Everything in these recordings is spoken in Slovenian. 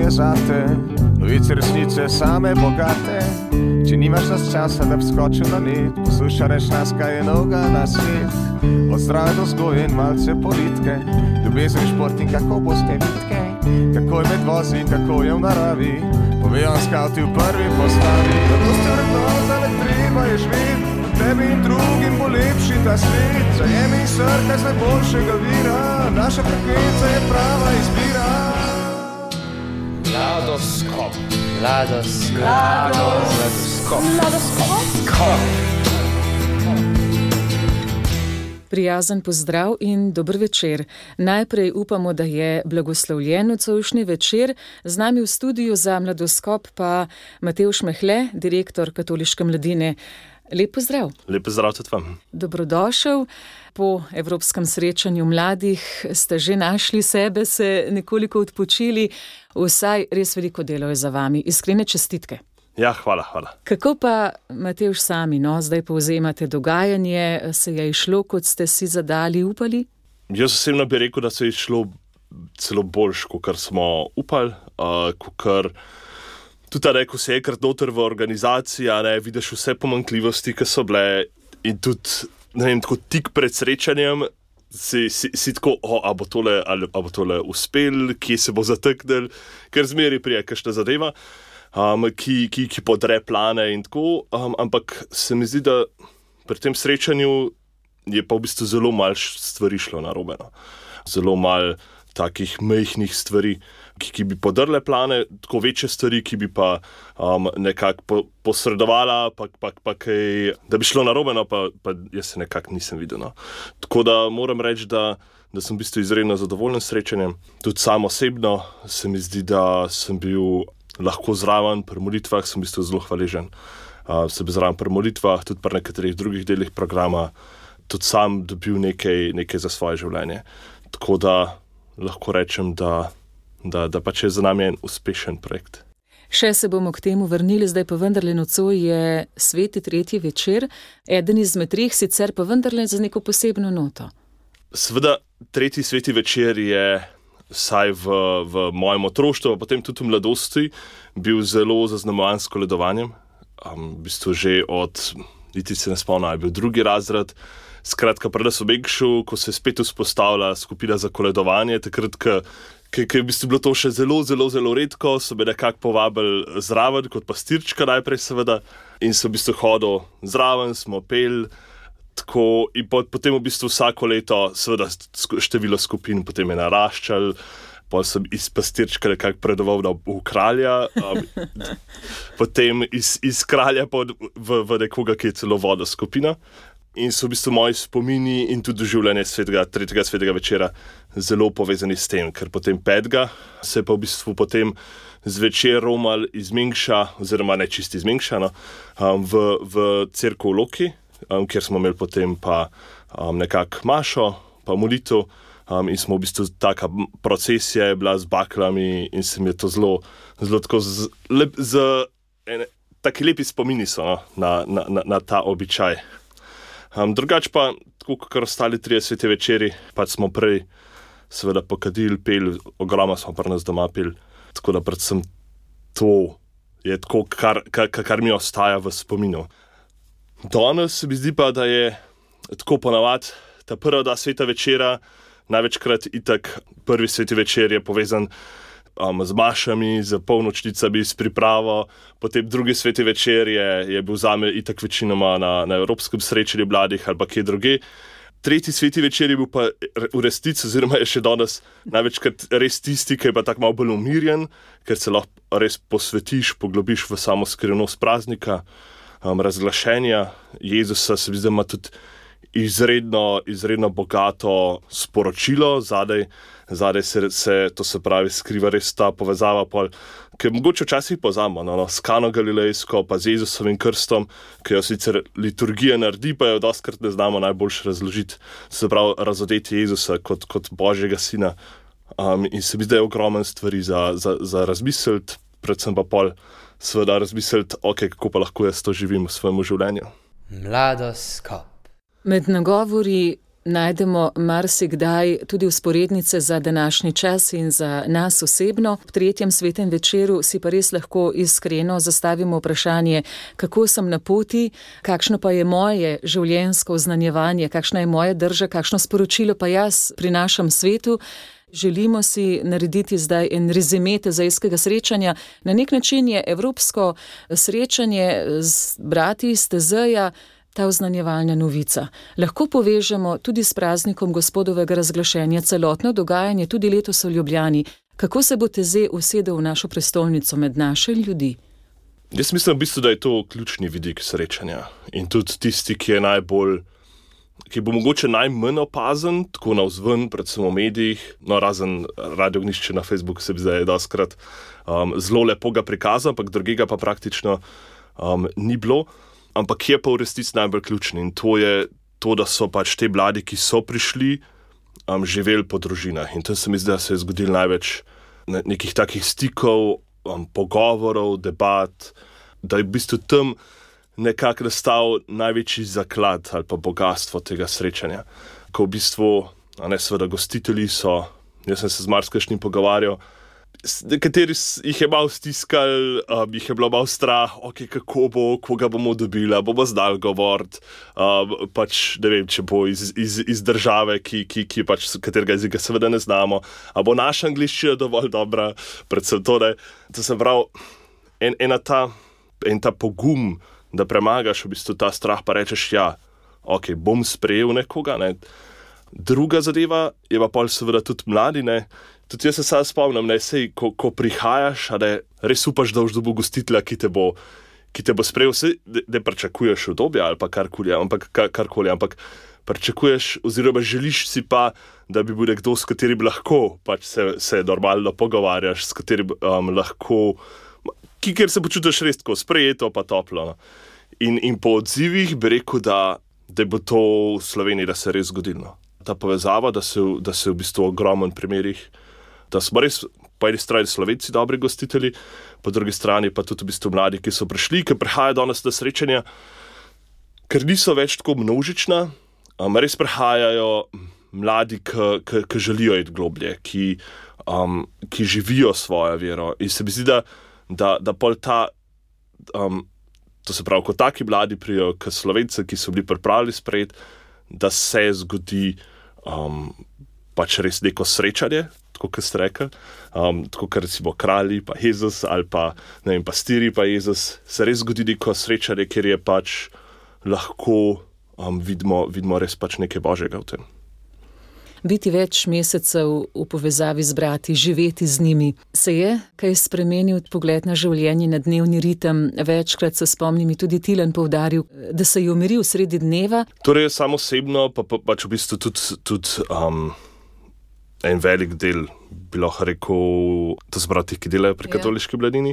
je zate, novice resnice same bogate. Če nimaš nas časa, da bi skočil na net, poslušaj reč nas, kaj je novega na svet. Od zdrave do vzgoje in malce politike, ljubezen, šport in kako boste vitke, kako je med vozi in kako je v naravi, povejo vam skavti v prvi postavi. Mladost je vrednota, le treba je živeti, tebi in drugim bo lepši ta svet. Zajemi in srkaj z najboljšega vira, naša frekvenca je prava izbira. Mladoskop. Prijazen pozdrav in dober večer. Najprej upamo, da je blagoslovljen nocojšnji večer. Z nami v studiu za Mladoskop pa Matevž Mehle, direktor Katoliške mladine. Lep pozdrav. Lep pozdrav tudi vam. Dobrodošel. Po Evropskem srečanju mladih ste že našli sebe, se nekoliko odpočili. Vsaj res veliko delo je za vami. Iskrene čestitke. Ja, hvala. Kako pa, Matevž, sami, zdaj povzemate dogajanje? Se je išlo, kot ste si zadali, upali? Jaz osebno bi rekel, da se je išlo celo boljš, kot smo upali, kot tudi ta rekel, se je enkrat noter v organizaciji, vidiš vse pomanjkljivosti, ki so bile, in tudi, tako tik pred srečanjem si tako, a bo tole uspel, kje se bo zateknil, ker zmeri prije kakšna zadeva, ki podre plane in tako, ampak se mi zdi, da pri tem srečanju je pa v bistvu zelo malo stvari šlo narobe. Zelo malo takih majhnih stvari, ki bi podrle plane, tako večje stvari, ki bi pa nekako posredovala, pa kaj, da bi šlo narobe, pa jaz se nekako nisem videl. Tako da moram reči, da sem v bistvu izredno zadovoljen s srečanjem. Tudi sam osebno se mi zdi, da sem bil lahko zraven pri molitvah, sem v bistvu zelo hvaležen. Sem bil zraven pri molitvah, tudi pri nekaterih drugih delih programa, tudi sam dobil nekaj za svoje življenje. Tako da lahko rečem, da pač je za nami en uspešen projekt. Še se bomo k temu vrnili, zdaj pa vendarle nocoj je sveti tretji večer, eden izmed treh, sicer pa vendarle za neko posebno noto. Seveda, tretji sveti večer je vsaj v mojem otroštvu, pa potem tudi v mladosti, bil zelo zaznamovan s koledovanjem. V bistvu že niti se ne spomnim, je bil drugi razred. Skratka, preda so Begšu, ko se je spet vzpostavila skupina za koledovanje, takrat, ko je v bistvu bilo to še zelo, zelo, zelo redko, so me nekako povabili zraven, kot pastirčka najprej seveda, in so v bistvu hodil zraven, smo peli, tako, in potem v bistvu vsako leto, seveda število skupin potem je naraščal, potem sem iz pastirčka nekako predoval v kralja, potem iz kralja v nekoga, ki je celo vodil skupina. In so v bistvu moji spomini in tudi življenje tretjega svetega večera zelo povezani s tem, ker potem petega se pa v bistvu potem zvečer romal iz Mengša, oziroma ne čisto iz Mengša, v cerkev v Loki, kjer smo imeli potem pa nekako mašo, pa molitev, in smo v bistvu taka procesija je bila z baklami in se mi je to zelo tako taki lepi spomini so na ta običaj. Drugač pa, tako kot ostali 3 sveti večeri, pač smo prej seveda pokadili, peli, ogromno smo pri nas doma peli, tako da predvsem to je tako, kar mi ostaja v spominu. Danes se mi zdi pa, da je tako ponavadi ta prva 2 sveta večera, največkrat itak prvi sveti večer je povezan z mašami, z polnočnicami, s pripravo, potem drugi sveti večer je bil zame itak večinoma na Evropskem srečanju mladih ali pa kje druge. Tretji sveti večer je bil pa v resnici, oziroma je še danes največkrat res tisti, ki je pa tako malo bolj umirjen, ker se lahko res posvetiš, poglobiš v samo skrivnost praznika, razglašenja Jezusa. Se mi zdi, da ima tudi izredno bogato sporočilo, zadaj se, to se pravi, skriva res ta povezava, ki mogoče včasih pozabimo, s Kano Galilejsko, pa z Jezusovim krstom, ki jo sicer liturgija naredi, pa jo dostikrat ne znamo najboljše razložiti, se pravi, razodeti Jezusa kot Božjega sina. In se mi zdi, da je ogromno stvari za razmisliti, predvsem pa seveda razmisliti, kako pa lahko jaz to živim v svojem življenju. Mladoskop. Med nagovori najdemo marsikdaj tudi vzporednice za današnji čas in za nas osebno. V 3. svetem večeru si pa res lahko iskreno zastavimo vprašanje, kako sem na poti, kakšno pa je moje življenjsko oznanjevanje, kakšna je moja drža, kakšno sporočilo pa jaz prinašam svetu. Želimo si narediti zdaj en rezime tezejskega srečanja. Na nek način je evropsko srečanje z brati iz Tezeja ta oznanjevalna novica. Lahko povežemo tudi s praznikom Gospodovega razglašenja celotno dogajanje tudi letos v Ljubljani. Kako se bo Tezej usedel v našo prestolnico med naše ljudi? Jaz mislim v bistvu, da je to ključni vidik srečanja. In tudi tisti, ki bo mogoče najmanj opazen, tako navzven, predvsem v medijih, no razen Radio Ognjišče na Facebooku se bi zdaj dostikrat zelo lepo ga prikazal, ampak drugega pa praktično ni bilo. Ampak je pa v resnici najbolj ključni in to je to, da so pač te mladi, ki so prišli, živeli po družinah. In to se mi zdi, da se je zgodilo največ nekih takih stikov, pogovorov, debat, da je v bistvu tam nekako nastal največji zaklad ali pa bogatstvo tega srečanja. Ko v bistvu, seveda gostitelji so, jaz sem se z marsikajšnjim pogovarjal, nekateri jih je malo stiskali, jih je bilo malo strah, kako bo, koga bomo dobili, bomo znali govoriti, pač ne vem, če bo iz države, ki pač katerega jezika seveda ne znamo, a bo naša angliščina dovolj dobra, predvsem to, ne. To se pravi, en ta pogum, da premagaš v bistvu ta strah, pa rečeš, bom sprejel nekoga, ne. Druga zadeva je pa pol seveda tudi mladi, ne. Tudi jaz se sam spomnim, sej, ko prihajaš, res upaš, da boš dobil gostitelja, ki te bo sprejel, ne pričakuješ udobja ali pa karkoli, ampak pričakuješ oziroma želiš si pa, da bi bil nekdo, s katerim lahko pač se normalno pogovarjaš, s katerim lahko, kjer se počutiš res tako sprejeto pa toplo. No. In po odzivih bi rekel, da bo to v Sloveniji, da se res zgodilo. Ta povezava, da se v bistvu v ogromen primerih, da smo res po eni strani Slovenci dobri gostitelji, po drugi strani pa tudi v bistvu mladi, ki so prišli, ki prihajajo danes na srečanja, ker niso več tako množična, res prihajajo mladi, ki želijo iti globlje, ki živijo svojo vero. In se mi zdi, da pol ta, to se pravi, ko taki mladi prijo k Slovencem, ki so bili pripravljeni sprejeti, da se zgodi pač res neko srečanje, tako kot ste rekli, tako kot recimo kralji pa Jezus ali pa, ne vem, pastiri pa Jezus, se res zgodi neko srečanje, kjer je pač lahko vidimo res pač nekaj božjega v tem. Biti več mesecev v povezavi z brati, živeti z njimi. Se je kaj spremenil pogled na življenje, na dnevni ritem? Večkrat se spomnim tudi Tilen poudaril, da se je umiril sredi dneva. Torej samo osebno, pa pač v bistvu tudi en velik del, bi lahko rekel, to so brati, ki delajo pri katoliški mladini.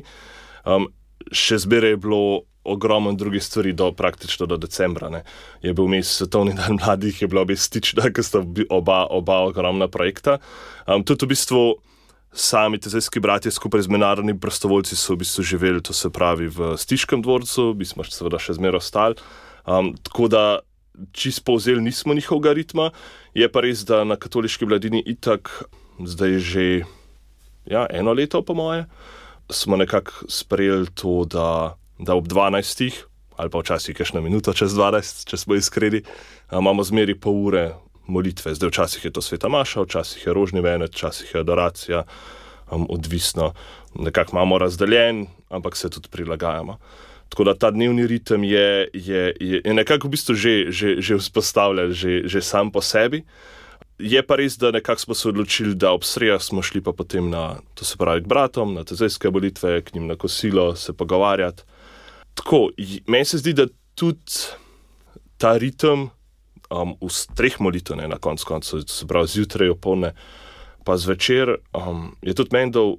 Še zmeraj je bilo ogromno drugih stvari praktično do decembra. Ne. Je bil vmes Svetovni dan mladih, je bilo stična, ker sta oba ogromna projekta. Tudi v bistvu sami tezejski bratje skupaj z mednarodnimi prostovoljci so v bistvu živeli, to se pravi, v Stiškem dvorcu, mi smo seveda še zmeraj ostali. Tako da čisto povzeli nismo njihovega ritma. Je pa res, da na katoliški mladini itak zdaj že 1 leto, po moje, smo nekako sprejeli to, da ob 12 ali pa včasih kakšno minuto čez 12, če smo iskreni, imamo zmeri pol ure molitve. Zdaj včasih je to sveta maša, včasih je rožni venec, včasih je adoracija, odvisno. Nekako imamo razdeljen, ampak se tudi prilagajamo. Tako da ta dnevni ritem je nekako v bistvu že vzpostavljen, že sam po sebi. Je pa res, da nekako smo se odločili, da ob srejah smo šli pa potem to se pravi k bratom, na tezejske molitve, k njim na kosilo, se pogovarjati. Tako, meni se zdi, da tudi ta ritem v 3 molitev, na koncu, se pravi zjutraj, opoldne, pa zvečer, je tudi meni dal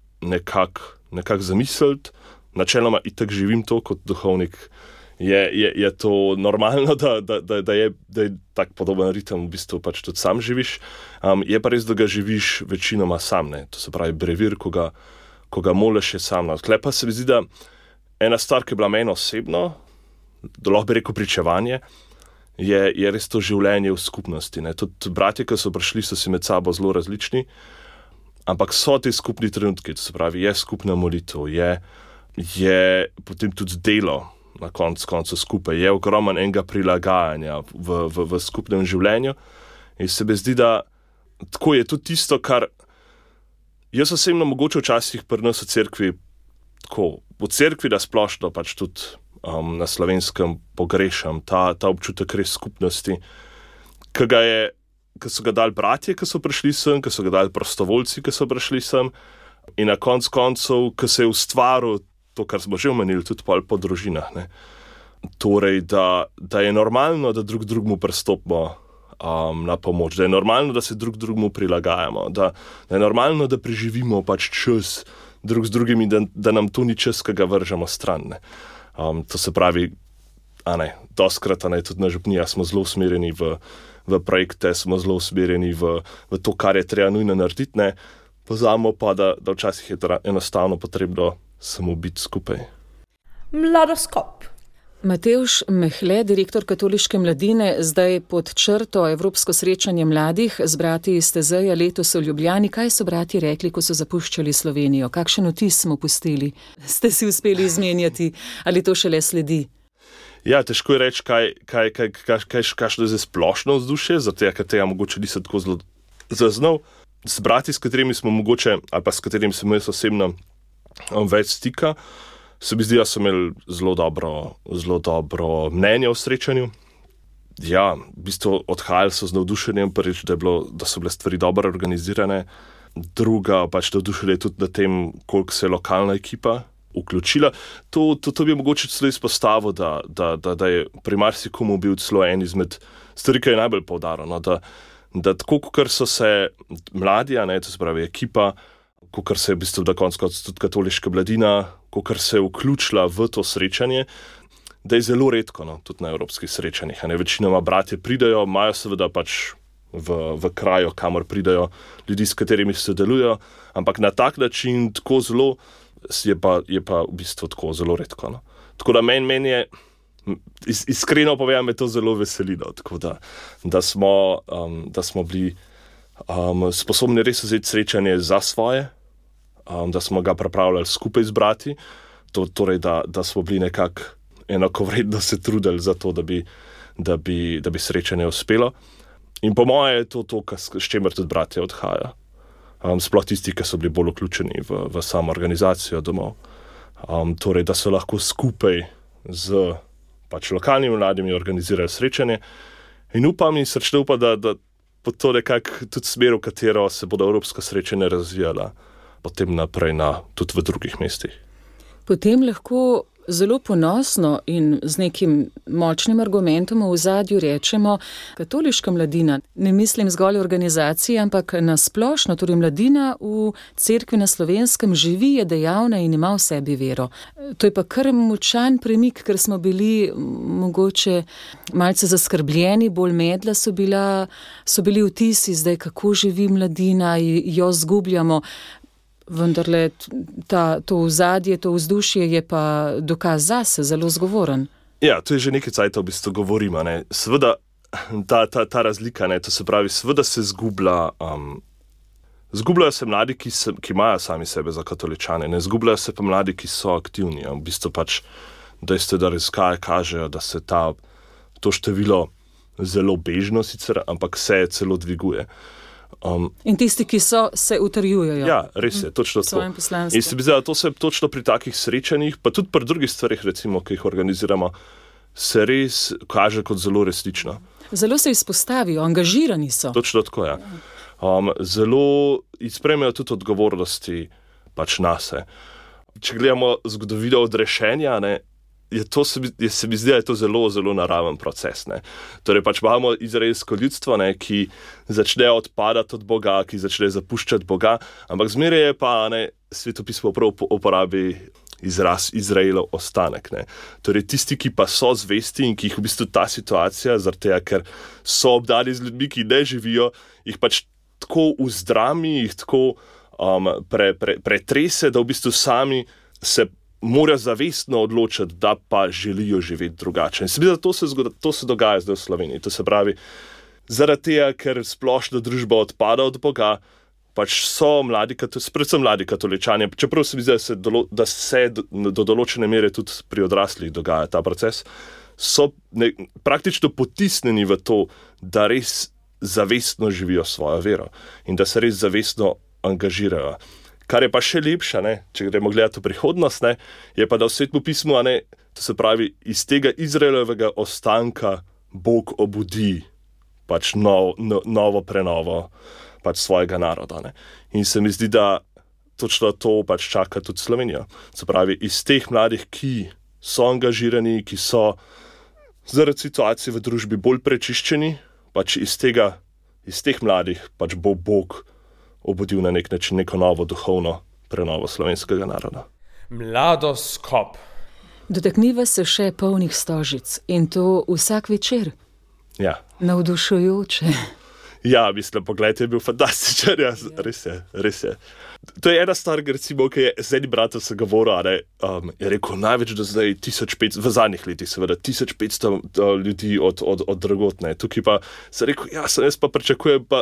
nekako zamisliti. Načeloma itak živim to kot duhovnik. Je to normalno, da je tak podoben ritem, v bistvu pač tudi sam živiš. Je pa res, da ga živiš večinoma sam, ne. To se pravi brevir, ko ga moliš, je sam. Tle pa se mi zdi, da ena stvar, ki je bila meni osebno, da lahko bi rekel pričevanje, je res to življenje v skupnosti. Ne. Tudi bratje, ki so prišli, so si med sabo zelo različni, ampak so ti skupni trenutki, to se pravi, je skupna molitev, je potem tudi delo na koncu skupaj, je ogromno enega prilagajanja v skupnem življenju. In se mi zdi, da tako je tudi tisto, kar jaz osebno mogoče včasih pri nas v cerkvi, tako v cerkvi da splošno pač tudi na Slovenskem pogrešam, ta občutek res skupnosti, ki so ga dali bratje, ki so prišli sem, ki so ga dali prostovoljci, ki so prišli sem, in na koncev, ki se je ustvaril to, kar smo že omenili, tudi po družinah. Ne. Torej, da je normalno, da drug drugmu pristopimo na pomoč, da je normalno, da se drug drugmu prilagajamo, da je normalno, da preživimo pač čas drug z drugim in da nam to ni čas, ki ga vržemo stran. Ne. To se pravi, dostkrat tudi na župniji smo zelo usmerjeni v projekte, smo zelo usmerjeni v to, kar je treba nujno narediti, ne. Pozabimo pa, da včasih je enostavno potrebno samo biti skupaj. Mladoskop. Matevž Mehle, direktor Katoliške mladine, zdaj pod črto Evropsko srečanje mladih z brati iz Tezeja letos v Ljubljani. Kaj so brati rekli, ko so zapuščali Slovenijo? Kakšen vtis smo pustili? Ste si uspeli izmenjati ali to šele sledi? Ja, težko je reči, kakšno je zdaj splošno vzdušje, zato ker tega mogoče nisem tako zelo zaznal. S brati, s katerimi smo mogoče, ali pa s katerimi sem jaz osebno več stika, se mi zdi, da so imeli zelo dobro mnenje o srečanju. Ja, v bistvu odhajali so z navdušenjem, prvič, da so bile stvari dobro organizirane, druga pač navdušenje tudi na tem, koliko se je lokalna ekipa vključila. To bi mogoče celo izpostavil, da je pri marsikomu bil celo en izmed stvari, ki je najbolj poudarjeno, da tako, kot so se mladi, to se pravi ekipa, kot se je v bistvu na koncu tudi katoliška mladina, kot se je vključila v to srečanje, da je zelo redko, tudi na evropskih srečanjih. Večinoma bratje pridejo, imajo seveda pač v kraju, kamor pridejo ljudi, s katerimi sodelujo, ampak na tak način tako zelo je pa v bistvu tako zelo redko. Tako da meni je, iskreno povem, me to zelo veseli, tako da smo bili sposobni res vzeti srečanje za svoje, da smo ga pripravljali skupaj z brati, torej da smo bili nekako enakovredno se trudili za to, da bi srečanje uspelo. In po moje je to, s čemer tudi bratje odhaja. Sploh tisti, ki so bili bolj vključeni v samo organizacijo domov. Torej, da so lahko skupaj z pač lokalnimi mladimi organizirajo srečanje. In upam in srčno upam, da bo to nekako tudi smer, v katero se bodo evropska srečanja razvijala potem naprej tudi v drugih mestih. Potem lahko zelo ponosno in z nekim močnim argumentom v ozadju rečemo, katoliška mladina, ne mislim zgolj organizacije, ampak na splošno, torej mladina v cerkvi na Slovenskem živi, je dejavna in ima v sebi vero. To je pa kar močan premik, ker smo bili mogoče malce zaskrbljeni, bolj medla so bili vtisi zdaj, kako živi mladina, jo zgubljamo. Vendarle to ozadje, to vzdušje je pa dokaz zase zelo zgovoren. Ja, to je že nekaj cajta v bistvu govorimo. Seveda ta razlika, to se pravi, seveda se zgubljajo se mladi, ki imajo sami sebe za katoličane, ne zgubljajo se pa mladi, ki so aktivni. V bistvu pač dejstvo, da raziskave kažejo, da se to število zelo bežno sicer, pa se celo dviguje. In tisti, ki so, se utrjujejo. Ja, res je, točno to. In se mi zdi, da to se točno pri takih srečanjih, pa tudi pri drugih stvarih, recimo, ki jih organiziramo, se res kaže kot zelo resnično. Zelo se izpostavijo, angažirani so. Točno tako, ja. Zelo sprejmejo tudi odgovornosti pač nase. Če gledamo zgodovino odrešenja, se mi zdi, da je to zelo, zelo naraven proces. Torej pač imamo izraelsko ljudstvo, ki začne odpadati od Boga, ki začne zapuščati Boga, ampak zmeraj je pa svetopismo prav uporabi izraz Izraelov ostanek. Torej tisti, ki pa so zvesti in ki jih v bistvu ta situacija, zaradi tega, ker so obdani z ljudmi, ki ne živijo, jih pač tako vzdrami, jih tako pretrese, da v bistvu sami se morajo zavestno odločiti, da pa želijo živeti drugače. In se mi zdi, da to se dogaja zdaj v Sloveniji. To se pravi, zaradi tega, ker splošna družba odpada od Boga, pač so predvsem mladi katoličani, čeprav se mi zdi, da se do določene mere tudi pri odraslih dogaja ta proces, so praktično potisnjeni v to, da res zavestno živijo svojo vero in da se res zavestno angažirajo. Kar je pa še lepše, če gremo gledati v prihodnost, je pa, da v Svetem pismu, to se pravi, iz tega Izraelovega ostanka Bog obudi pač novo prenovo pač svojega naroda. In se mi zdi, da točno to pač čaka tudi Slovenijo. Se pravi, iz teh mladih, ki so angažirani, ki so zaradi situacije v družbi bolj prečiščeni, pač iz teh mladih pač bo Bog obudil na nek način neko novo duhovno prenovo slovenskega naroda. Mladoskop. Dotakniva se še polnih stožic in to vsak večer. Ja. Navdušujoče. Ja, mislim, pogled je bil fantastičen, ja, res je. To je ena stvar, recimo, ki je z enim bratom se govoril, je rekel, največ do zdaj 1500, v zadnjih letih seveda, 1500 ljudi od drugot, Tukaj pa se rekel, jaz pa pričakujem pa,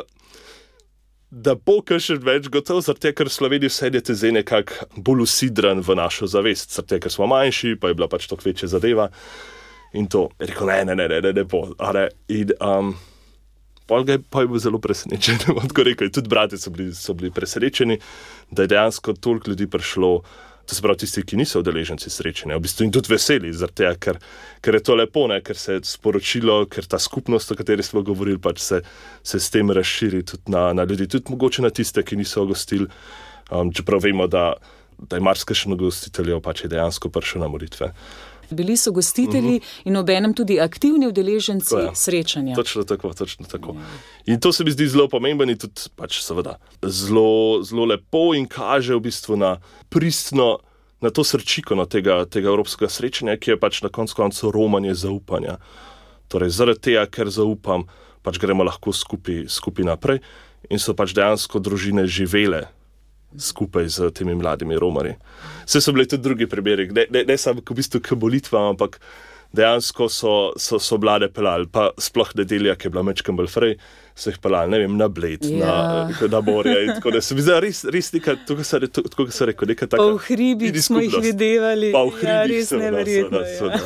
da bo še več gotov, zato ker Sloveniji vse je zdaj nekako bolj usidran v našo zavest, zato ker smo manjši, pa je bila pač toliko večja zadeva. In to, je rekel, ne bo. In pa je bil zelo presenečen. Tako rekel, tudi brati so bili presenečeni, da je dejansko toliko ljudi prišlo, to se pravi tisti, ki niso udeleženci srečanja, v bistvu in tudi veseli, zaradi tega, ker je to lepo, ker se je sporočilo, ker ta skupnost, o kateri smo govorili, pač se s tem razširi tudi na ljudi, tudi mogoče na tiste, ki niso gostili, čeprav vemo, da je marsikšen gostiteljev pač je dejansko prišel na molitve. Bili so gostitelji in obenem tudi aktivni udeleženci srečanja. Točno tako. In to se mi zdi zelo pomembno in tudi pač seveda zelo lepo in kaže v bistvu na pristno, na to srčiko tega evropskega srečanja, ki je pač na koncu romanje zaupanja. Torej zaradi tega, ker zaupam, pač gremo lahko skupaj naprej in so pač dejansko družine živele skupaj z temi mladimi romarji. Vse so bili tudi drugi primeri, ne samo v bistvu k molitvam, ampak dejansko so mlade pelali, pa sploh nedelja, ki je bila mečkem bolj frej, so jih pelali, ne vem, na Bled, na morje in tako da se mi zdi res nekaj, tako se rekel, nekaj taka. Pa v hribih smo jih videvali. Pa v hribih res neverjetno.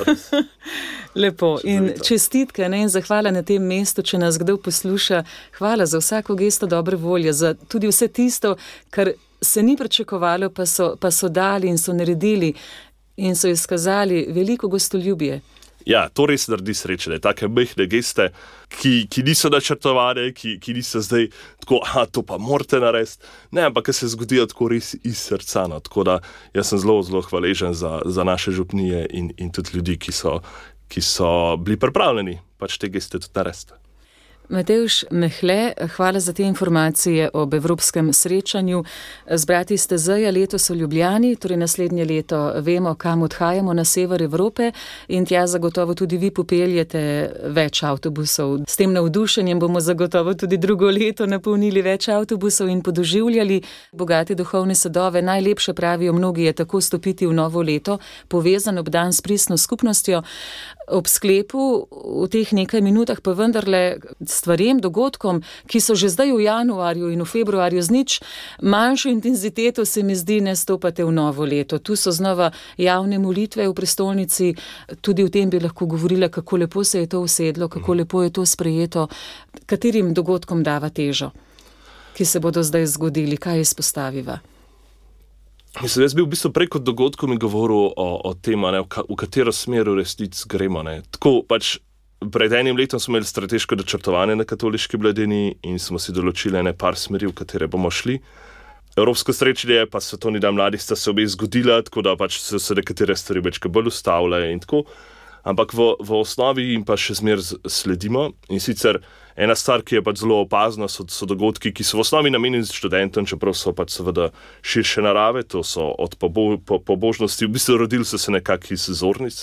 Lepo in čestitke in zahvala na tem mestu, če nas kdo posluša. Hvala za vsako gesto dobre volje, za tudi vse tisto, kar se ni pričakovalo, pa so dali in so naredili in so izkazali veliko gostoljubje. Ja, to res naredi srečne, take majhne geste, ki niso načrtovane, ki niso zdaj tako, to pa morate narediti, ampak ki se zgodijo tako res iz srca. Tako da jaz sem zelo, zelo hvaležen za naše župnije in tudi ljudi, ki so bili pripravljeni pač te geste tudi narediti. Matevž Mehle, hvala za te informacije ob evropskem srečanju. Z brati iz TZ-ja letos v Ljubljani, torej naslednje leto vemo, kam odhajamo na sever Evrope in tja zagotovo tudi vi popeljete več avtobusov. S tem navdušenjem bomo zagotovo tudi drugo leto napolnili več avtobusov in podoživljali bogate duhovne sadove. Najlepše, pravijo mnogi, je tako stopiti v novo leto, povezan ob dan s pristno skupnostjo. Ob sklepu v teh nekaj minutah pa vendarle stvarem, dogodkom, ki so že zdaj v januarju in v februarju z nič manjšo intenziteto, se mi zdi, ne stopate v novo leto. Tu so znova javne molitve v prestolnici, tudi o tem bi lahko govorila, kako lepo se je to usedlo, kako lepo je to sprejeto, katerim dogodkom dava težo, ki se bodo zdaj zgodili, kaj izpostaviva. Mislim, jaz bi v bistvu preko dogodkov mi govoril o tem, v katero smer v resnici gremo. Tako pač pred enim letom smo imeli strateško načrtovanje na Katoliški Mladini in smo si določili par smeri, v katere bomo šli. Evropsko srečanje pa svetovni dan mladih sta se obe zgodila, tako da pač so se nekatere stvari večkrat bolj ustavile in tako. Ampak v osnovi jim pa še zmer sledimo in sicer ena stvar, ki je pač zelo opazna, so dogodki, ki so v osnovi namenjeni študentom, čeprav so pač seveda širše narave, to so od pobožnosti, v bistvu rodili so se nekako iz zornic,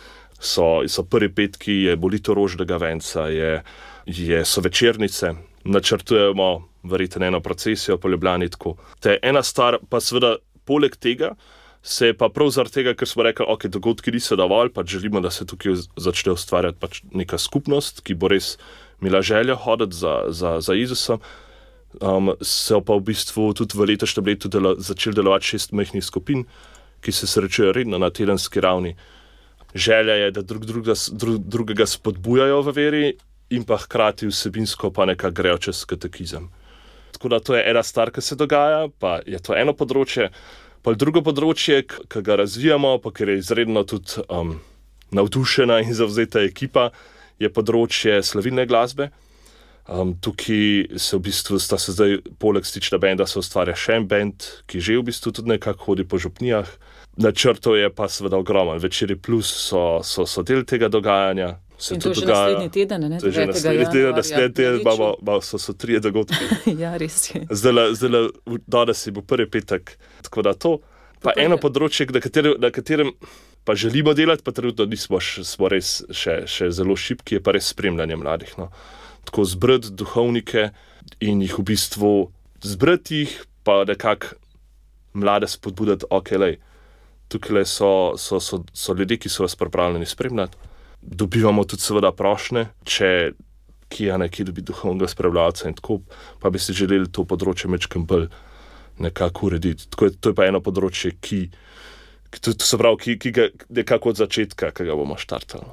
so prvi petki, je bolitorožnega venca, so večernice, načrtujemo verjetno eno procesijo po Ljubljani tako. Te ena stvar pa seveda poleg tega se je pa prav zaradi tega, ker smo rekli, ok, dogodki niso dovolj, pač želimo, da se tukaj začne ustvarjati pač neka skupnost, ki bo res imela željo hoditi za Jezusom. Se pa v bistvu tudi v letošnjem letu začeli delovati 6 majhnih skupin, ki se srečujejo redno na tedenski ravni. Želja je, da drugega spodbujajo v veri in pa hkrati vsebinsko pa nekako grejo čez katekizem. Tako da to je ena stvar, ki se dogaja, pa je to eno področje. Pa drugo področje, ki ga razvijamo, pa ker je izredno tudi navdušena in zavzeta ekipa, je področje slavilne glasbe. Tukaj se v bistvu sta se zdaj poleg Stična benda se ustvarja še en bend, ki že v bistvu tudi nekako hodi po župnijah. Načrtov je pa seveda ogromen. Večeri plus so del tega dogajanja. In to je že naslednji teden, ne? To je že naslednji teden, so 3 dogodki. Ja, res je. Zdaj, danes je bil prvi petek, tako da to. Pa eno področje, na katerem pa želimo delati, pa trenutno smo res še zelo šibki, je pa res spremljanje mladih. No. Tako zbrati duhovnike in jih v bistvu zbrati jih, pa nekako mlade spodbudati, tukaj so ljudje, ki so vas pripravljeni spremljati. Dobivamo tudi seveda prošnje, če kje dobi duhovnega spremljalca in tako, pa bi si želeli to področje mečkam bolj nekako urediti. Tako to je pa eno področje, ki ga nekako od začetka, ki ga bomo štartali.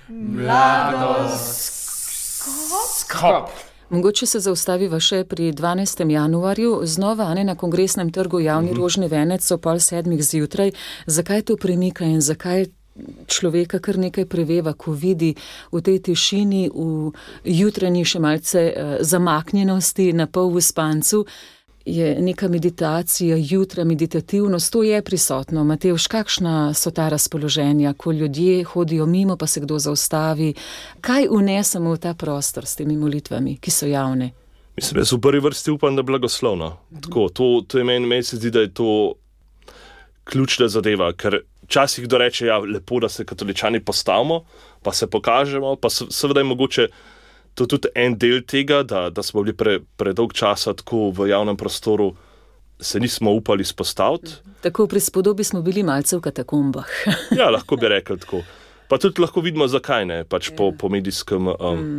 Skop. Mogoče se zaustaviva še pri 12. januarju, znova na Kongresnem trgu Javni rožni venec o 6:30 zjutraj. Zakaj to premika in zakaj človeka kar nekaj preveva, ko vidi v tej tišini, v jutranji še malce zamaknjenosti, na pol v spancu, je neka meditacija, jutra, meditativnost, to je prisotno. Matevž, kakšna so ta razpoloženja, ko ljudje hodijo mimo, pa se kdo zaustavi? Kaj vnesemo v ta prostor s temi molitvami, ki so javne? Mislim, jaz v prvi vrsti upam, da blagoslovno. Tako, to je meni se zdi, da je to ključna zadeva, ker včasih kdo reče, lepo, da se katoličani postavimo, pa se pokažemo, pa seveda je mogoče to tudi en del tega, da smo bili predolg časa tako v javnem prostoru, se nismo upali spostaviti. Tako v prispodobi smo bili malce v katakombah. Ja, lahko bi rekli tako. Pa tudi lahko vidimo, zakaj ne. Pač po medijskem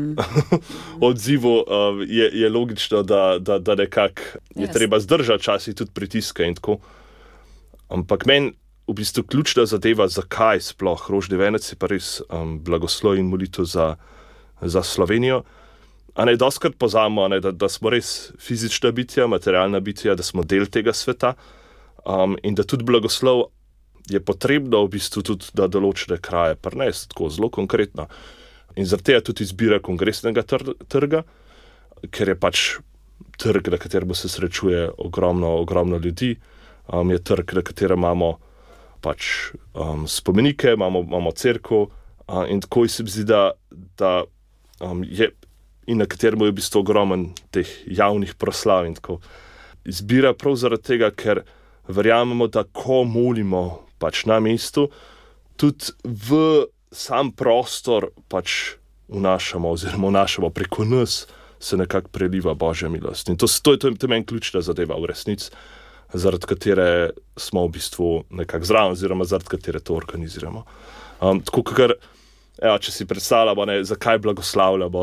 odzivu je logično, da nekako je treba zdržati časi tudi pritiske in tako. Ampak meni v bistvu ključna zadeva, zakaj sploh rožni venec, je pa res blagoslov in molitev za Slovenijo. Dostikrat pozabimo, da smo res fizična bitja, materialna bitja, da smo del tega sveta in da tudi blagoslov je potrebno v bistvu tudi, da določene kraje prinesti, tako zelo konkretno. In zaradi tega tudi izbira Kongresnega trga, ker je pač trg, na katerem se srečuje ogromno ljudi, je trg, na katerem imamo pač spomenike, imamo cerkev in tako se mi zdi, da je in na katerem je v bistvu ogromen teh javnih proslav in tako. Izbira prav zaradi tega, ker verjamemo, da ko molimo pač na mestu, tudi v sam prostor pač vnašamo preko nas se nekako preliva Božja milost. In to je meni ključna zadeva v resnici, zaradi katere smo v bistvu nekako zraven, oziroma zaradi katere to organiziramo. Tako kakor, če si predstavljamo, zakaj blagoslavljamo,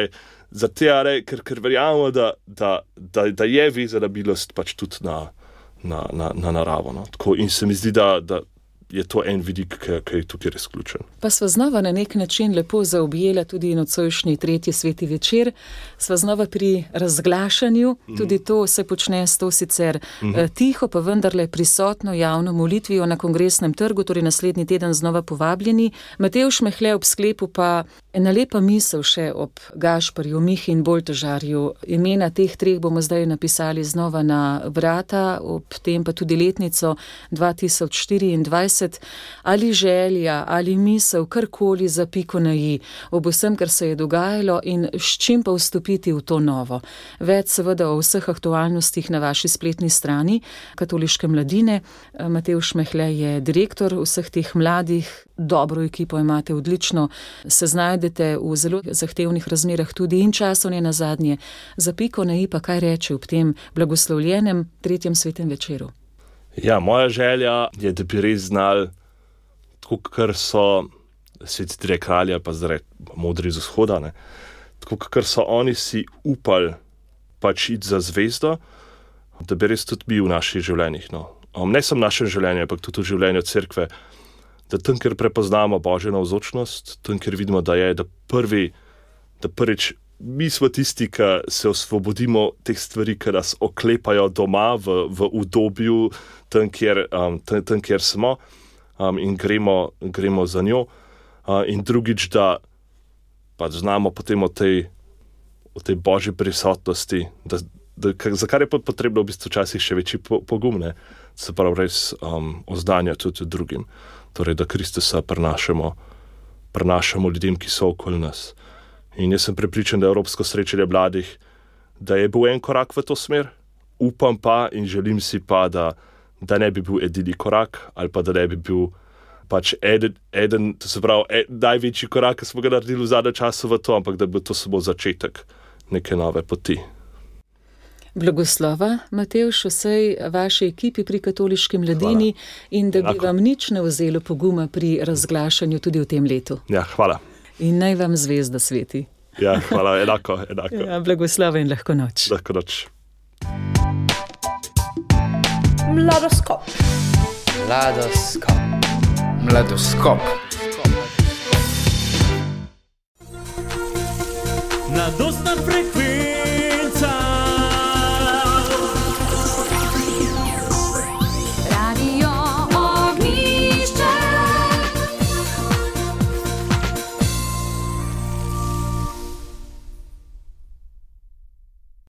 ker verjamemo, da je vezana milost pač tudi na naravo. No? Tako, in se mi zdi, da je to en vidik, ki je tukaj res ključen. Pa sva znova na nek način lepo zaobjela tudi nocojšnji 3. sveti večer. Sva znova pri razglašanju, tudi to se počne s to sicer tiho, pa vendarle prisotno javno molitvijo na Kongresnem trgu, torej naslednji teden znova povabljeni. Matevž Šmehle ob sklepu pa ena lepa misel še ob Gašparju, Mihi in Boltežarju. Imena teh 3 bomo zdaj napisali znova na vrata, ob tem pa tudi letnico 2024. Ali želja, ali misel, karkoli za piko na i, ob vsem, kar se je dogajalo in s čim pa vstopiti v to novo. Več seveda o vseh aktualnostih na vaši spletni strani Katoliške mladine. Matevž Šmehle je direktor vseh teh mladih, dobro ekipo imate, odlično se znajdete v zelo zahtevnih razmerah tudi in časovne nazadnje. Za piko na i pa kaj reči ob tem blagoslovljenem 3. svetem večeru? Ja, moja želja je, da bi res znali, tako kar so sveti trije kralji, pa zdaj modri iz vzhoda, ne? Tako kar so oni si upali pač iti za zvezdo, da bi res tudi mi v naših življenjih, no. Ne samo v našem življenju, ampak tudi v življenju cerkve, da tam, kjer prepoznamo Božjo navzočnost, tam, kjer vidimo, da prvič mi smo tisti, ki se osvobodimo teh stvari, ki nas oklepajo doma v udobju, tam, kjer smo, in gremo za njo. In drugič, da pač znamo potem o tej Božji prisotnosti, za kar je potrebno v bistvu včasih še večji pogum, ne? Se pravi res oznanja tudi drugim. Torej, da Kristusa prinašamo ljudem, ki so okoli nas. In jaz sem prepričan, da Evropsko srečanje mladih, da je bil en korak v to smer, upam pa in želim si pa, da ne bi bil edini korak, ali pa da ne bi bil pač eden, to se pravi, največji korak, ki smo ga naredili v zadnjem času v to, ampak da bi to samo začetek neke nove poti. Blagoslova, Matevž, vsej vaši ekipi pri Katoliški mladini in da bi vam nič ne vzelo poguma pri razglašanju tudi v tem letu. Ja, hvala. In naj vam zvezda sveti. Ja, hvala, enako. Ja, blagoslova in lahko noč. Lahko noč. Mladoskop. Mladostna frekvenca.